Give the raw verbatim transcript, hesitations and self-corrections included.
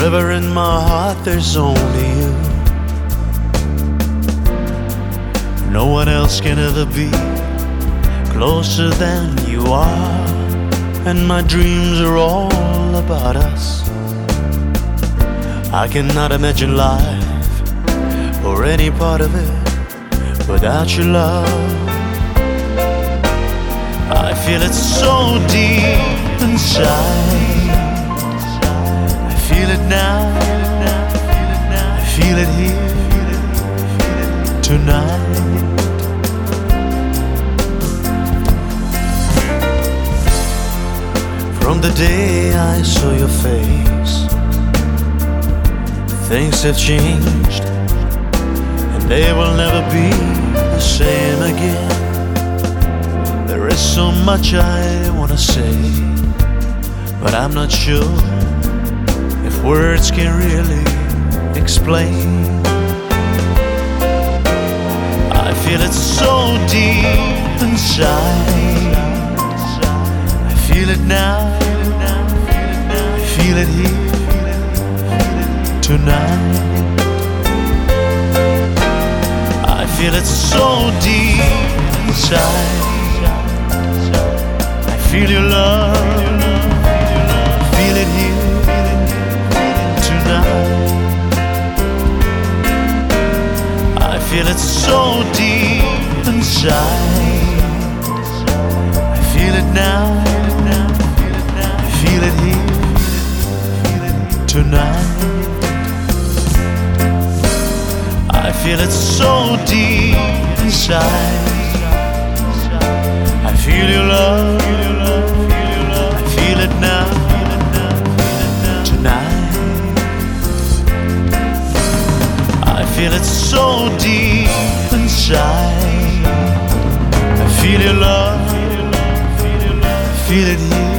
Forever in my heart there's only you. No one else can ever be closer than you are. And my dreams are all about us. I cannot imagine life or any part of it without your love. I feel it so deep inside. I feel it now. I feel it here tonight. From the day I saw your face, things have changed, and they will never be the same again. There is so much I want to say, but I'm not sure if words can really explain. I feel it so deep inside. I feel it now. I feel it here tonight. I feel it so deep inside. I feel your love. Feel it here tonight. I feel it so deep inside. I feel it now. I feel it here tonight. I feel it so deep inside. I feel your love. I feel it now. Tonight. I feel it so deep inside. I feel your love. Feel it here